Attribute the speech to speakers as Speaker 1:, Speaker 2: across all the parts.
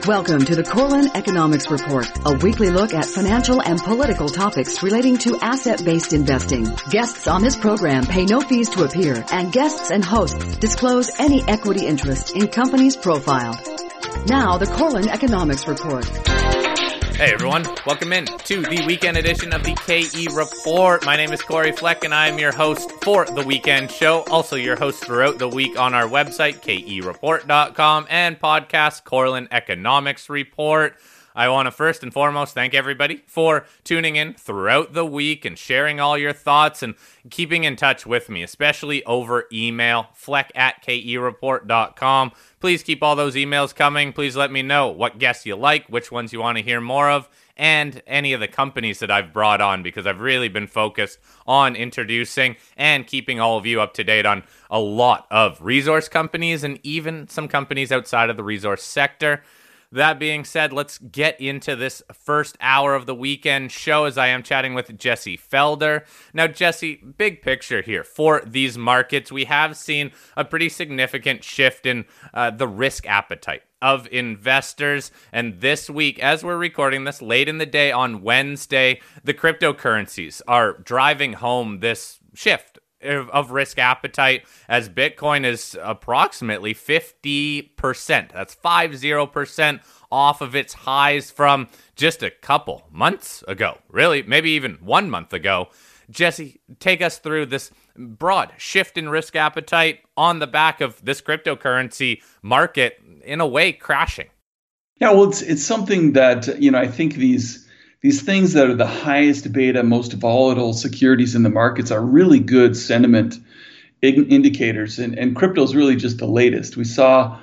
Speaker 1: Welcome to the Corlin Economics Report, a weekly look at financial and political topics relating to asset-based investing. Guests on this program pay no fees to appear, and guests and hosts disclose any equity interest in companies profiled. Now, the Corlin Economics Report.
Speaker 2: Hey everyone, welcome in to the weekend edition of the KE Report. My name is Corey Fleck and I am your host for the weekend show. Also your host throughout the week on our website, kereport.com, and podcast Corlin Economics Report. I want to first and foremost thank everybody for tuning in throughout the week and sharing all your thoughts and keeping in touch with me, especially over email, fleck@kereport.com. Please keep all those emails coming. Please let me know what guests you like, which ones you want to hear more of, and any of the companies that I've brought on, because I've really been focused on introducing and keeping all of you up to date on a lot of resource companies and even some companies outside of the resource sector. That being said, let's get into this first hour of the weekend show as I am chatting with Jesse Felder. Now, Jesse, big picture here for these markets. We have seen a pretty significant shift in the risk appetite of investors. And this week, as we're recording this late in the day on Wednesday, the cryptocurrencies are driving home this shift of risk appetite, as Bitcoin is approximately 50%. That's 50% off of its highs from just a couple months ago. Really, maybe even 1 month ago. Jesse, take us through this broad shift in risk appetite on the back of this cryptocurrency market, in a way, crashing.
Speaker 3: Yeah, well, it's something that, I think these things that are the highest beta, most volatile securities in the markets are really good sentiment indicators. And crypto is really just the latest. We saw,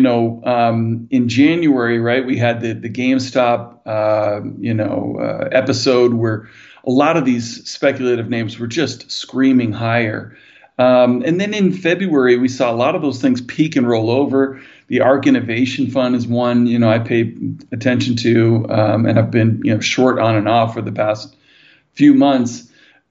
Speaker 3: in January, right, we had the GameStop, episode where a lot of these speculative names were just screaming higher. And then in February, we saw a lot of those things peak and roll over. The ARK Innovation Fund is one, I pay attention to, and I've been, short on and off for the past few months.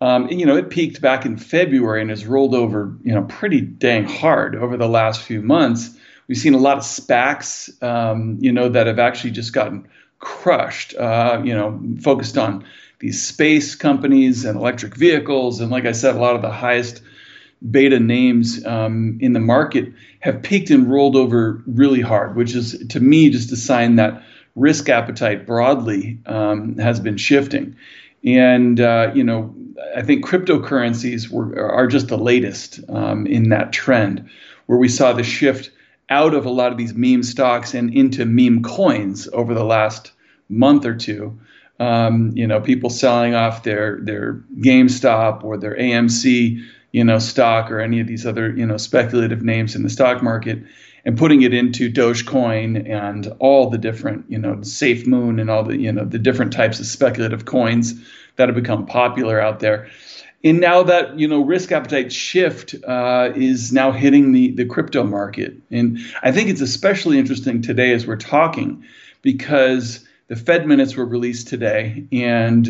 Speaker 3: It peaked back in February and has rolled over, pretty dang hard over the last few months. We've seen a lot of SPACs, that have actually just gotten crushed, focused on these space companies and electric vehicles. And like I said, a lot of the highest beta names in the market have peaked and rolled over really hard, which is, to me, just a sign that risk appetite broadly has been shifting. And, I think cryptocurrencies are just the latest in that trend, where we saw the shift out of a lot of these meme stocks and into meme coins over the last month or two. People selling off their GameStop or their AMC stock or any of these other, speculative names in the stock market, and putting it into Dogecoin and all the different, SafeMoon and all the, the different types of speculative coins that have become popular out there. And now that, risk appetite shift is now hitting the crypto market. And I think it's especially interesting today as we're talking, because the Fed minutes were released today, and,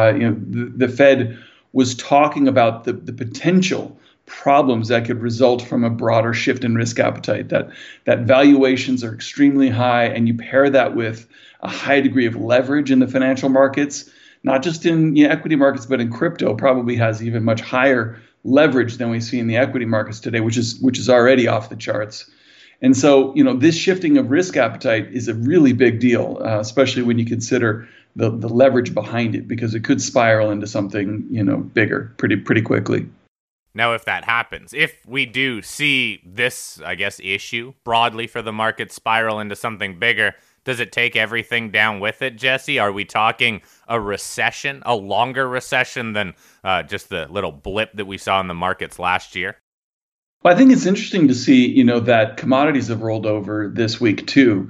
Speaker 3: the Fed was talking about the potential problems that could result from a broader shift in risk appetite, that valuations are extremely high, and you pair that with a high degree of leverage in the financial markets, not just in equity markets, but in crypto probably has even much higher leverage than we see in the equity markets today, which is already off the charts. And so, this shifting of risk appetite is a really big deal, especially when you consider the leverage behind it, because it could spiral into something, bigger pretty quickly.
Speaker 2: Now, if that happens, if we do see this, issue broadly for the market spiral into something bigger, does it take everything down with it, Jesse? Are we talking a recession, a longer recession than just the little blip that we saw in the markets last year?
Speaker 3: Well, I think it's interesting to see, that commodities have rolled over this week too.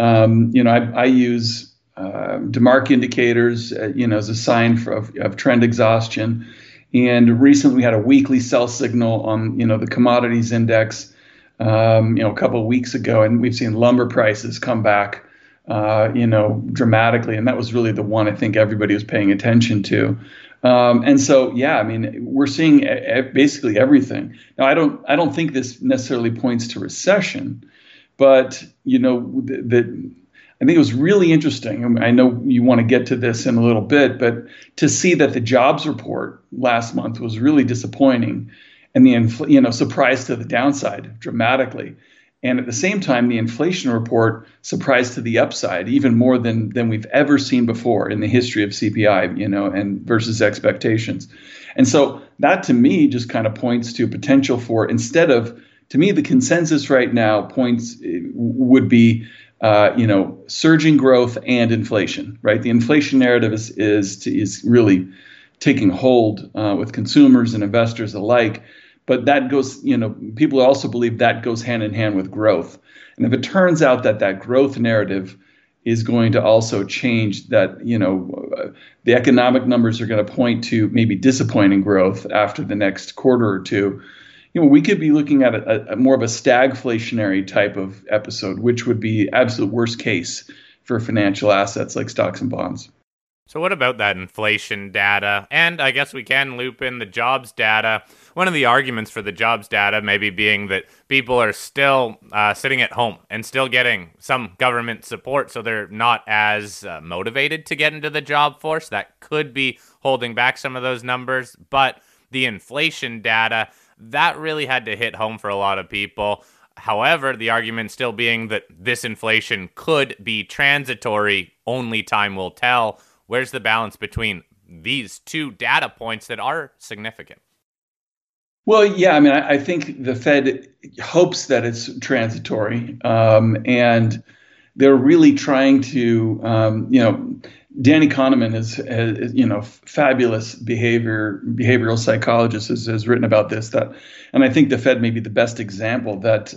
Speaker 3: I use DeMark indicators, as a sign of trend exhaustion. And recently we had a weekly sell signal on, the commodities index, a couple of weeks ago, and we've seen lumber prices come back, dramatically. And that was really the one I think everybody was paying attention to. And so, we're seeing basically everything. Now, I don't think this necessarily points to recession, but, I think it was really interesting. I know you want to get to this in a little bit, but to see that the jobs report last month was really disappointing, and the surprise to the downside dramatically. And at the same time, the inflation report surprised to the upside, even more than we've ever seen before in the history of CPI, and versus expectations. And so that to me just kind of points to potential for, to me, the consensus right now would be, surging growth and inflation, right? The inflation narrative is really taking hold with consumers and investors alike. But that goes, people also believe that goes hand in hand with growth. And if it turns out that growth narrative is going to also change, that, the economic numbers are going to point to maybe disappointing growth after the next quarter or two, we could be looking at a more of a stagflationary type of episode, which would be absolute worst case for financial assets like stocks and bonds.
Speaker 2: So what about that inflation data? And I guess we can loop in the jobs data. One of the arguments for the jobs data maybe being that people are still sitting at home and still getting some government support, so they're not as motivated to get into the job force. That could be holding back some of those numbers. But the inflation data, that really had to hit home for a lot of people. However, the argument still being that this inflation could be transitory, only time will tell. Where's the balance between these two data points that are significant?
Speaker 3: Well, yeah, I think the Fed hopes that it's transitory, and they're really trying to, Danny Kahneman is fabulous behavioral psychologist has written about this. And I think the Fed may be the best example that,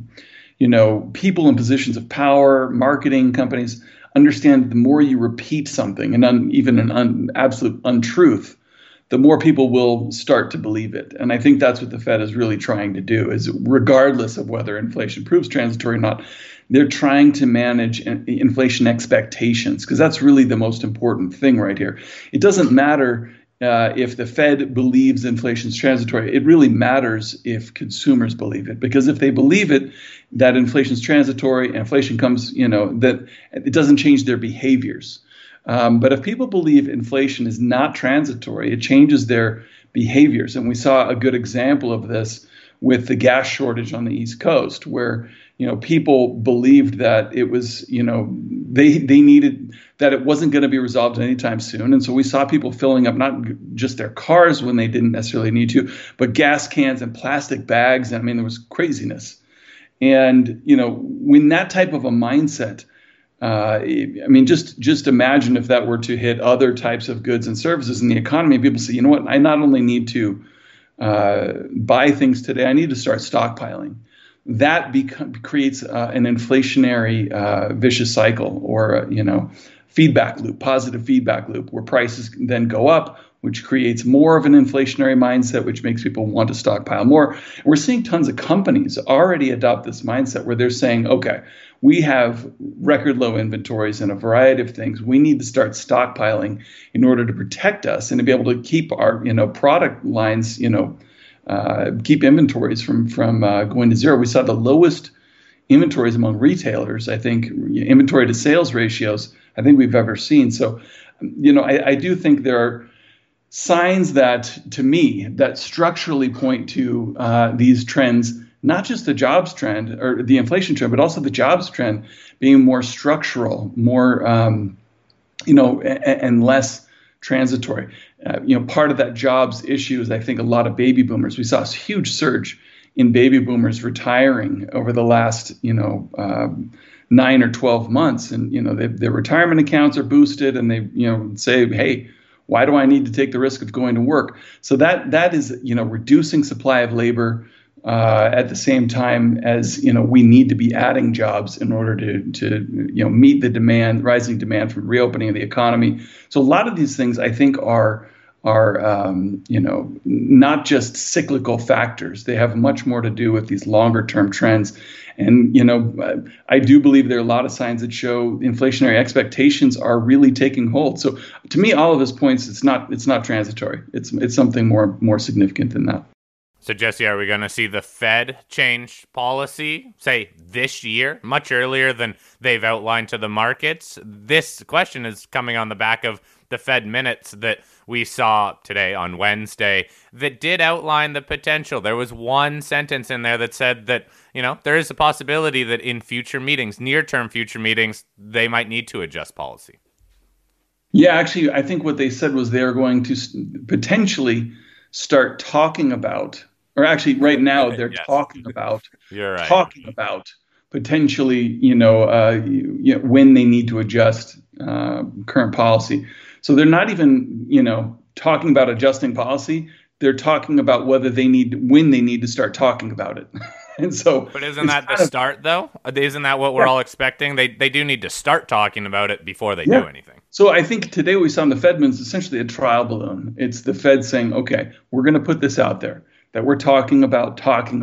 Speaker 3: people in positions of power, marketing companies, understand the more you repeat something, and even an absolute untruth, the more people will start to believe it. And I think that's what the Fed is really trying to do, is regardless of whether inflation proves transitory or not, they're trying to manage inflation expectations, because that's really the most important thing right here. It doesn't matter if the Fed believes inflation is transitory. It really matters if consumers believe it, because if they believe it, that inflation is transitory and inflation comes, that it doesn't change their behaviors. But if people believe inflation is not transitory, it changes their behaviors. And we saw a good example of this with the gas shortage on the East Coast, where people believed that it was, they needed, that it wasn't going to be resolved anytime soon. And so we saw people filling up not just their cars when they didn't necessarily need to, but gas cans and plastic bags. And there was craziness. And, when that type of a mindset, just imagine if that were to hit other types of goods and services in the economy. People say, I not only need to buy things today, I need to start stockpiling. That creates an inflationary vicious cycle, or feedback loop, positive feedback loop, where prices then go up, which creates more of an inflationary mindset, which makes people want to stockpile more. And we're seeing tons of companies already adopt this mindset, where they're saying, okay, we have record low inventories and a variety of things. We need to start stockpiling in order to protect us and to be able to keep our product lines, keep inventories from going to zero. We saw the lowest inventories among retailers, I think, inventory to sales ratios, I think we've ever seen. So, I do think there are signs that, to me, that structurally point to these trends, not just the jobs trend or the inflation trend, but also the jobs trend being more structural, more, and less transitory. Part of that jobs issue is, I think, a lot of baby boomers. We saw a huge surge in baby boomers retiring over the last, 9 or 12 months. And, their retirement accounts are boosted, and they, say, hey, why do I need to take the risk of going to work? So that is, reducing supply of labor at the same time as, we need to be adding jobs in order to meet the demand, rising demand from reopening of the economy. So a lot of these things, I think, are not just cyclical factors. They have much more to do with these longer term trends. And, I do believe there are a lot of signs that show inflationary expectations are really taking hold. So to me, all of this points, it's not transitory. It's something more significant than that.
Speaker 2: So, Jesse, are we going to see the Fed change policy, say, this year, much earlier than they've outlined to the markets? This question is coming on the back of the Fed minutes that we saw today on Wednesday that did outline the potential. There was one sentence in there that said that, there is a possibility that in future meetings, near-term future meetings, they might need to adjust policy.
Speaker 3: Yeah, actually, I think what they said was they're going to potentially start talking about, or actually right now they're
Speaker 2: Yes.
Speaker 3: talking about,
Speaker 2: You're right.
Speaker 3: Potentially, when they need to adjust current policy. So they're not even, talking about adjusting policy. They're talking about when they need to start talking about it. And so,
Speaker 2: but isn't that the start, though? Isn't that what we're all expecting? They do need to start talking about it before they do anything.
Speaker 3: So I think today what we saw in the Fed minutes is essentially a trial balloon. It's the Fed saying, okay, we're going to put this out there that we're talking about,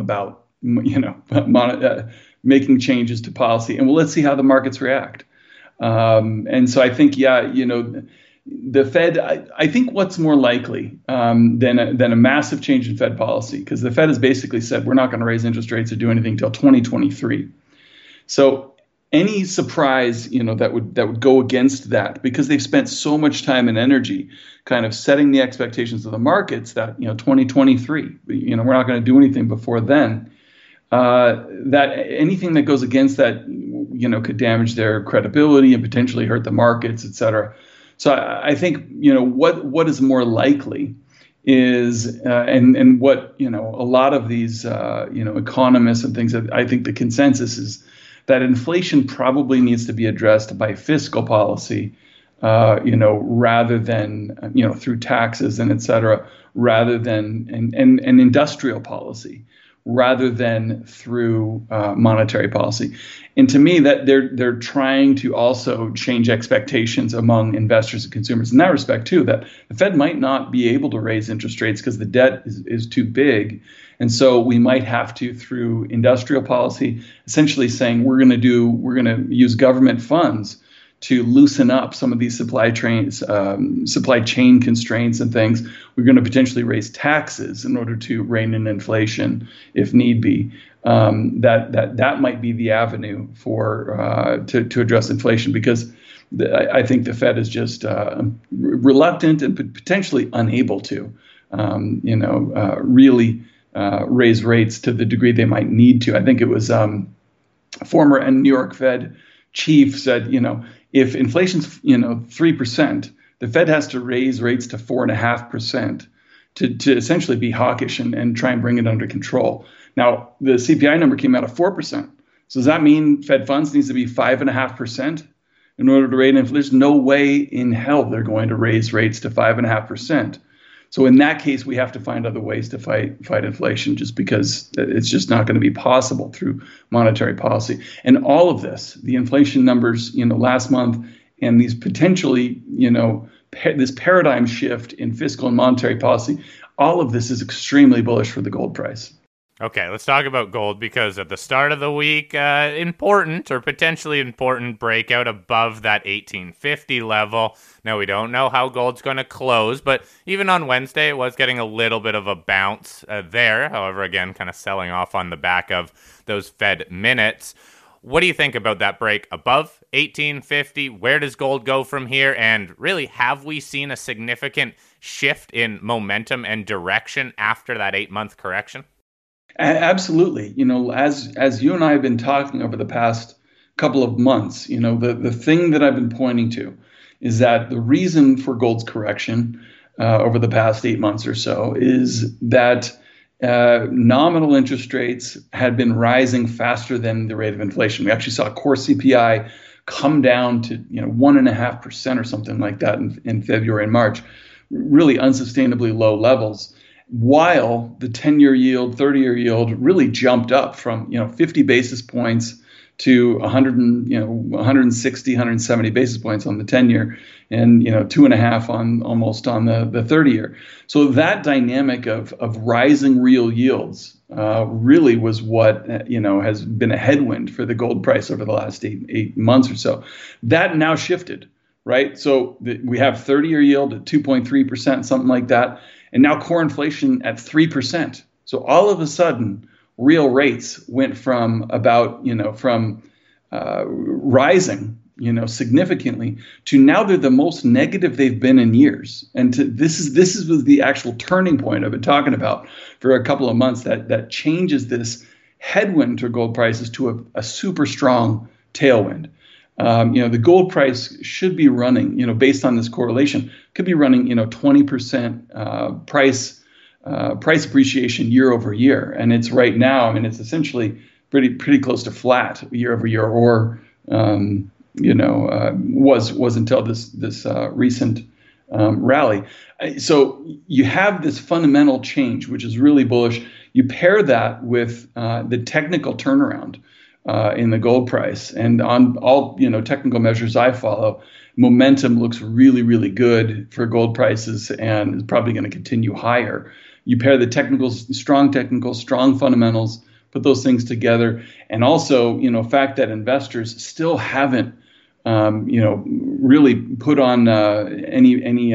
Speaker 3: making changes to policy, and let's see how the markets react. And so I think, the Fed, I think what's more likely than a massive change in Fed policy, because the Fed has basically said we're not going to raise interest rates or do anything until 2023. So any surprise, that would go against that, because they've spent so much time and energy kind of setting the expectations of the markets that 2023, we're not going to do anything before then. That anything that goes against that, could damage their credibility and potentially hurt the markets, et cetera. So I think, what is more likely is, and what, a lot of these, economists and things, I think the consensus is that inflation probably needs to be addressed by fiscal policy, rather than, through taxes and et cetera, rather than, and industrial policy, rather than through monetary policy. And to me, that they're trying to also change expectations among investors and consumers in that respect too, that the Fed might not be able to raise interest rates because the debt is too big. And so we might have to, through industrial policy, essentially saying we're going to use government funds to loosen up some of these supply chain constraints and things. We're going to potentially raise taxes in order to rein in inflation if need be. That might be the avenue for to address inflation, because I think the Fed is just reluctant and potentially unable to, really raise rates to the degree they might need to. I think it was former New York Fed chief said, if inflation's 3%, the Fed has to raise rates to 4.5% to essentially be hawkish and try and bring it under control. Now, the CPI number came out at 4%. So does that mean Fed funds needs to be 5.5% in order to rein inflation? There's no way in hell they're going to raise rates to 5.5%. So in that case, we have to find other ways to fight inflation, just because it's just not going to be possible through monetary policy. And all of this, the inflation numbers, last month, and these potentially, this paradigm shift in fiscal and monetary policy, all of this is extremely bullish for the gold price.
Speaker 2: Okay, let's talk about gold, because at the start of the week, important or potentially important breakout above that 1850 level. Now, we don't know how gold's going to close, but even on Wednesday, it was getting a little bit of a bounce there. However, again, kind of selling off on the back of those Fed minutes. What do you think about that break above 1850? Where does gold go from here? And really, have we seen a significant shift in momentum and direction after that 8-month correction?
Speaker 3: Absolutely. As you and I have been talking over the past couple of months, the thing that I've been pointing to is that the reason for gold's correction over the past 8 months or so is that nominal interest rates had been rising faster than the rate of inflation. We actually saw core CPI come down to 1.5% or something like that in February and March, really unsustainably low levels, while the 10-year yield, 30-year yield really jumped up from 50 basis points to 160, 170 basis points on the 10-year, and 2.5 on almost on the 30-year. So that dynamic of rising real yields really was what has been a headwind for the gold price over the last eight months or so. That now shifted, right? So we have 30-year yield at 2.3%, something like that. And now core inflation at 3%. So all of a sudden, real rates went from rising, significantly to now they're the most negative they've been in years. And this is the actual turning point I've been talking about for a couple of months that changes this headwind to gold prices to a super strong tailwind. The gold price should be running, based on this correlation, could be running, 20% price appreciation year over year. And it's right now, it's essentially pretty close to flat year over year, or was until this recent rally. So you have this fundamental change, which is really bullish. You pair that with the technical turnaround in the gold price, and on all technical measures I follow, momentum looks really, really good for gold prices, and is probably going to continue higher. You pair the strong fundamentals, put those things together, and also fact that investors still haven't really put on any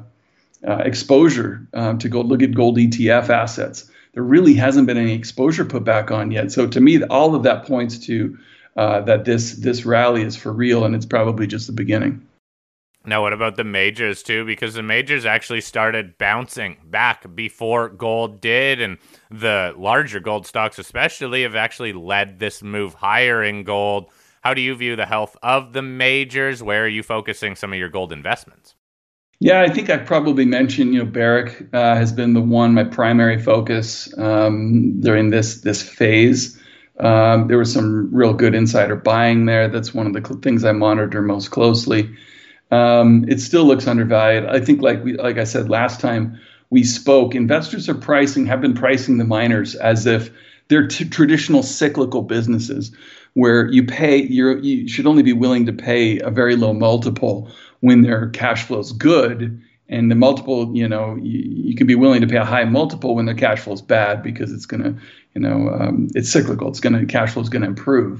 Speaker 3: exposure to gold. Look at gold ETF assets. There really hasn't been any exposure put back on yet. So to me, all of that points to that this rally is for real, and it's probably just the beginning.
Speaker 2: Now, what about the majors too? Because the majors actually started bouncing back before gold did, and the larger gold stocks especially have actually led this move higher in gold. How do you view the health of the majors? Where are you focusing some of your gold investments?
Speaker 3: Yeah, I think I probably mentioned, Barrick has been my primary focus during this phase. There was some real good insider buying there. That's one of the things I monitor most closely. It still looks undervalued. I think, like I said last time we spoke, investors have been pricing the miners as if they're traditional cyclical businesses, where you should only be willing to pay a very low multiple when their cash flow is good, and the multiple, you can be willing to pay a high multiple when their cash flow is bad, because it's going to, it's cyclical. Cash flow is going to improve.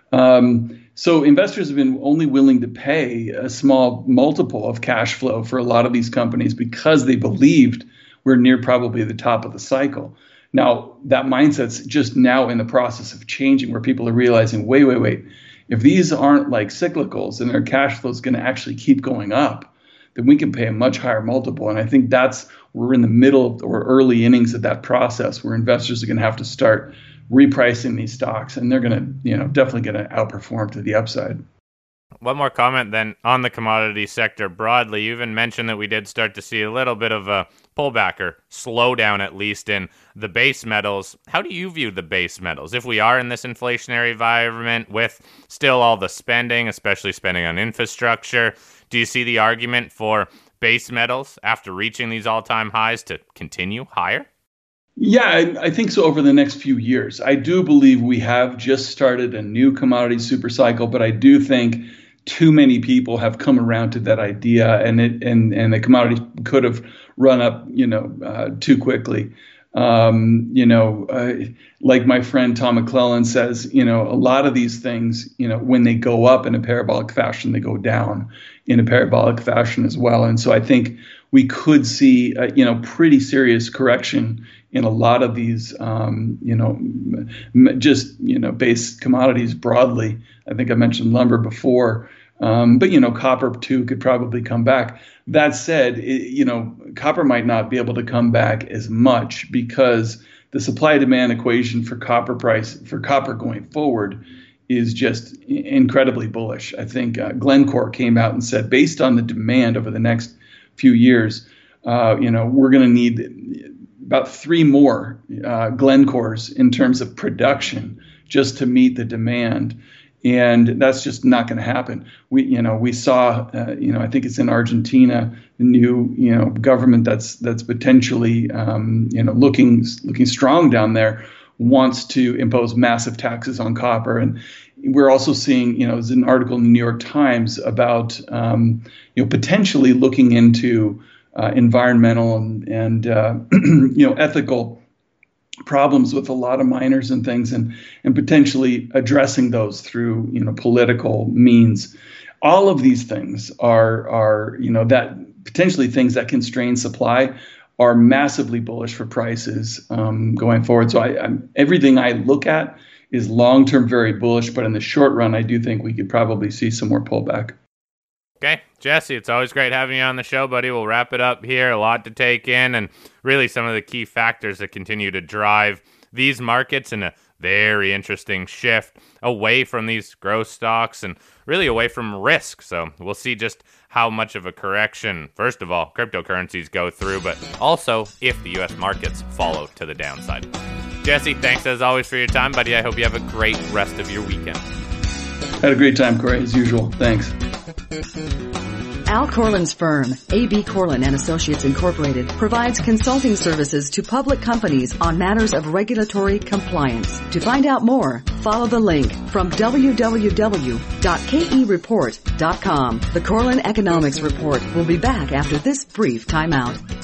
Speaker 3: So investors have been only willing to pay a small multiple of cash flow for a lot of these companies because they believed we're near probably the top of the cycle. Now, that mindset's just now in the process of changing, where people are realizing, wait. If these aren't like cyclicals and their cash flow is going to actually keep going up, then we can pay a much higher multiple. And I think we're in the middle or early innings of that process, where investors are going to have to start repricing these stocks, and they're going to, definitely going to outperform to the upside.
Speaker 2: One more comment then on the commodity sector broadly. You even mentioned that we did start to see a little bit of a pullback, or slowdown at least, in the base metals. How do you view the base metals? If we are in this inflationary environment with still all the spending, especially spending on infrastructure, do you see the argument for base metals after reaching these all-time highs to continue higher?
Speaker 3: Yeah, I think so over the next few years. I do believe we have just started a new commodity super cycle, but I do think too many people have come around to that idea, and the commodity could have run up, too quickly. Like my friend Tom McClellan says, a lot of these things, when they go up in a parabolic fashion, they go down in a parabolic fashion as well. And so I think we could see, pretty serious correction in a lot of these, base commodities broadly. I think I mentioned lumber before, but copper too could probably come back. That said, copper might not be able to come back as much, because the supply-demand equation for copper going forward is just incredibly bullish. I think Glencore came out and said, based on the demand over the next few years, we're going to need about 3 more Glencores in terms of production just to meet the demand. And that's just not going to happen. We saw, I think it's in Argentina, the new, government that's potentially, looking strong down there, wants to impose massive taxes on copper. And we're also seeing, there's an article in the New York Times about, potentially looking into environmental and ethical problems with a lot of miners and things, and potentially addressing those through political means. All of these things are that potentially things that constrain supply. are massively bullish for prices going forward. So everything I look at is long-term very bullish, but in the short run, I do think we could probably see some more pullback.
Speaker 2: Okay, Jesse, it's always great having you on the show, buddy. We'll wrap it up here. A lot to take in, and really some of the key factors that continue to drive these markets in a very interesting shift away from these growth stocks and really away from risk. So we'll see just how much of a correction, first of all, cryptocurrencies go through, but also if the U.S. markets follow to the downside. Jesse, thanks as always for your time, buddy. I hope you have a great rest of your weekend.
Speaker 3: Had a great time, Corey, as usual. Thanks.
Speaker 1: Al Corlin's firm, A.B. Corlin & Associates Incorporated, provides consulting services to public companies on matters of regulatory compliance. To find out more, follow the link from www.kereport.com. The Corlin Economics Report will be back after this brief timeout.